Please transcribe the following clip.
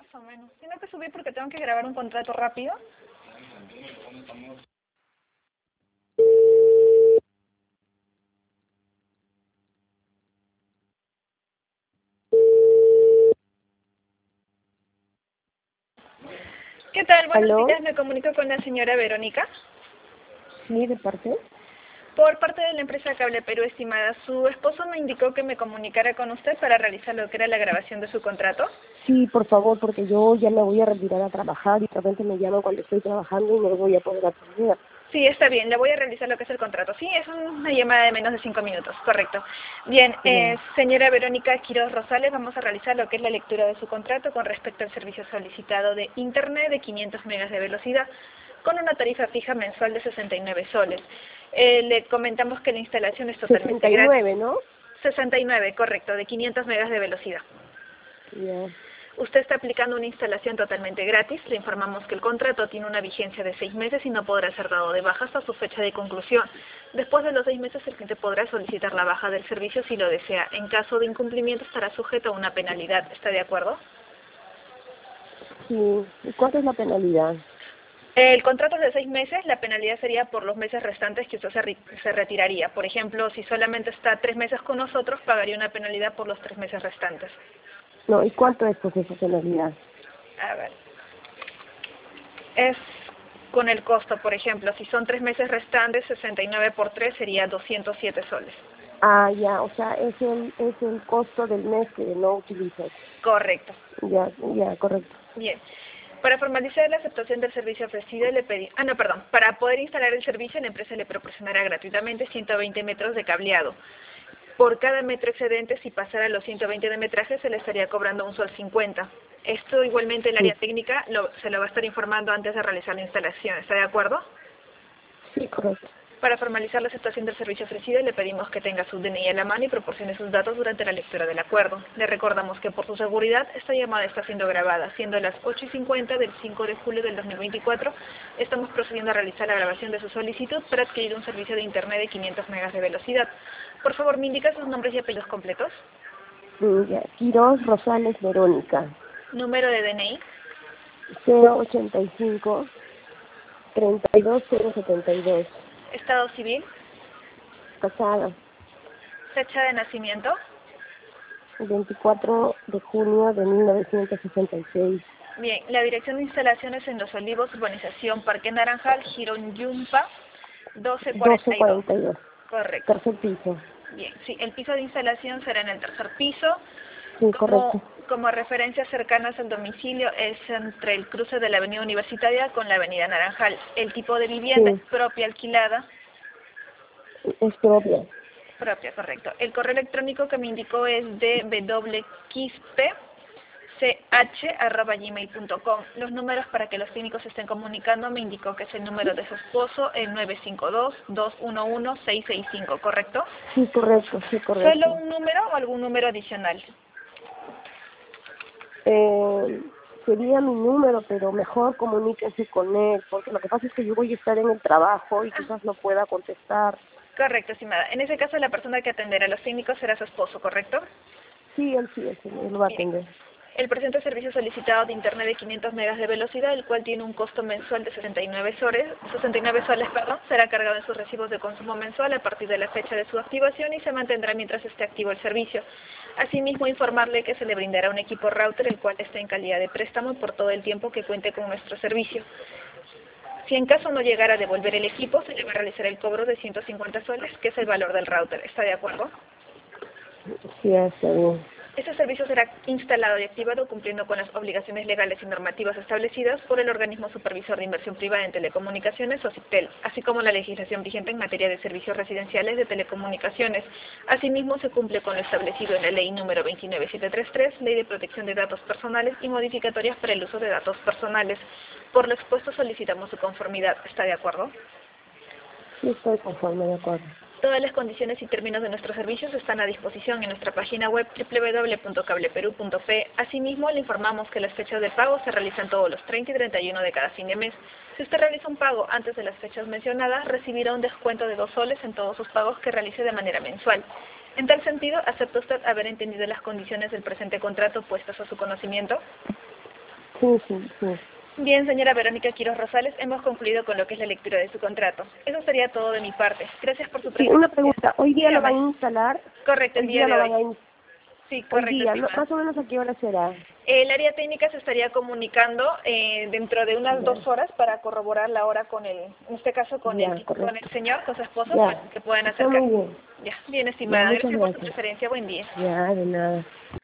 más o menos. Tengo que subir porque tengo que grabar un contrato rápido. ¿Qué tal? Buenos ¿Aló? días, me comunico con la señora Verónica. Sí, ¿de parte? Por parte de la empresa Cable Perú, estimada, su esposo me indicó que me comunicara con usted para realizar lo que era la grabación de su contrato. Sí, por favor, porque yo ya me voy a retirar a trabajar y de repente me llaman cuando estoy trabajando y no voy a poder atender. Sí, está bien, le voy a realizar lo que es el contrato. Sí, es una llamada de menos de 5 minutos, correcto. Bien, Ya. señora Verónica Quiroz Rosales, vamos a realizar lo que es la lectura de su contrato con respecto al servicio solicitado de Internet de 500 megas de velocidad, con una tarifa fija mensual de 69 soles. Le comentamos que la instalación es totalmente gratis. 69, ¿no? 69, correcto, de 500 megas de velocidad. Ya. Usted está aplicando una instalación totalmente gratis. Le informamos que el contrato tiene una vigencia de 6 meses y no podrá ser dado de baja hasta su fecha de conclusión. Después de los 6 meses, el cliente podrá solicitar la baja del servicio si lo desea. En caso de incumplimiento, estará sujeto a una penalidad. ¿Está de acuerdo? Sí. ¿Y cuánto es la penalidad? El contrato es de 6 meses, la penalidad sería por los meses restantes que usted se retiraría. Por ejemplo, si solamente está 3 meses con nosotros, pagaría una penalidad por los 3 meses restantes. No, ¿y cuánto es pues esa penalidad? A ver. Es con el costo, por ejemplo, si son 3 meses restantes, 69 por 3 sería 207 soles. Ah, ya, o sea, es el costo del mes que no utilizas. Correcto. Ya, correcto. Bien. Para formalizar la aceptación del servicio ofrecido, le pedí... Ah, no, perdón. Para poder instalar el servicio, la empresa le proporcionará gratuitamente 120 metros de cableado. Por cada metro excedente, si pasara los 120 de metraje, se le estaría cobrando un sol 50. Esto igualmente el área Sí, técnica se lo va a estar informando antes de realizar la instalación. ¿Está de acuerdo? sí, correcto. Para formalizar la aceptación del servicio ofrecido, le pedimos que tenga su DNI a la mano y proporcione sus datos durante la lectura del acuerdo. Le recordamos que por su seguridad, esta llamada está siendo grabada, siendo las 8:50 del 5 de julio del 2024. Estamos procediendo a realizar la grabación de su solicitud para adquirir un servicio de Internet de 500 megas de velocidad. Por favor, ¿me indica sus nombres y apellidos completos? Ya. Quiroz Rosales Verónica. Número de DNI, 085 32072. estado civil, Casada. fecha de nacimiento. El 24 de junio de 1966. Bien, la dirección de instalaciones en Los Olivos, urbanización Parque Naranjal, Girón Yumpa, 1242. 1242. Correcto. Tercer piso. Bien, sí, el piso de instalación será en el tercer piso. Sí, Como, correcto. como referencias cercanas al domicilio es entre el cruce de la avenida Universitaria con la avenida Naranjal. El tipo de vivienda es Sí, propia, alquilada. es propia. Propia, correcto. El correo electrónico que me indicó es de wquispe.ch@gmail.com. Los números para que los técnicos se estén comunicando me indicó que es el número de su esposo, el 952-211-665, ¿correcto? Sí, correcto, sí, ¿Solo correcto. un número o algún número adicional? Eh, Sería mi número, pero mejor comuníquense con él, porque lo que pasa es que yo voy a estar en el trabajo y Ah, quizás no pueda contestar. correcto, estimada. En ese caso, la persona que atenderá a los técnicos será su esposo, ¿correcto? Sí, él lo va a Bien. atender. El presente servicio solicitado de Internet de 500 megas de velocidad, el cual tiene un costo mensual de 69 soles, será cargado en sus recibos de consumo mensual a partir de la fecha de su activación y se mantendrá mientras esté activo el servicio. Asimismo, informarle que se le brindará un equipo router, el cual esté en calidad de préstamo por todo el tiempo que cuente con nuestro servicio. Si en caso no llegara a devolver el equipo, se le va a realizar el cobro de 150 soles, que es el valor del router. ¿Está de acuerdo? Sí, está bien. Este servicio será instalado y activado cumpliendo con las obligaciones legales y normativas establecidas por el Organismo Supervisor de Inversión Privada en Telecomunicaciones, OSIPTEL, así como la legislación vigente en materia de servicios residenciales de telecomunicaciones. Asimismo, se cumple con lo establecido en la Ley número 29733, Ley de Protección de Datos Personales y modificatorias para el uso de datos personales. Por lo expuesto, solicitamos su conformidad. ¿Está de acuerdo? Sí, estoy conforme, de acuerdo. Todas las condiciones y términos de nuestros servicios están a disposición en nuestra página web www.cableperú.pe. Asimismo, le informamos que las fechas de pago se realizan todos los 30 y 31 de cada fin de mes. Si usted realiza un pago antes de las fechas mencionadas, recibirá un descuento de 2 soles en todos sus pagos que realice de manera mensual. En tal sentido, ¿acepta usted haber entendido las condiciones del presente contrato puestas a su conocimiento? Sí, sí, sí. Bien, señora Verónica Quiroz Rosales, hemos concluido con lo que es la lectura de su contrato. Eso sería todo de mi parte. Gracias por su Sí, presencia. una pregunta. ¿Hoy día lo Dígame. van a instalar? Correcto, el Hoy día día de lo hoy. van a instalar. Sí, Hoy correcto, día, estimada. más o menos a qué hora será. El área técnica se estaría comunicando dentro de unas Ya, 2 horas para corroborar la hora con en este caso con ya, con el correcto. señor, con su esposo, para Ya, que puedan está acercar. muy bien. Ya, bien, Ya, estimada. muchas Gracias por su gracias. preferencia. Buen día. Ya, de nada.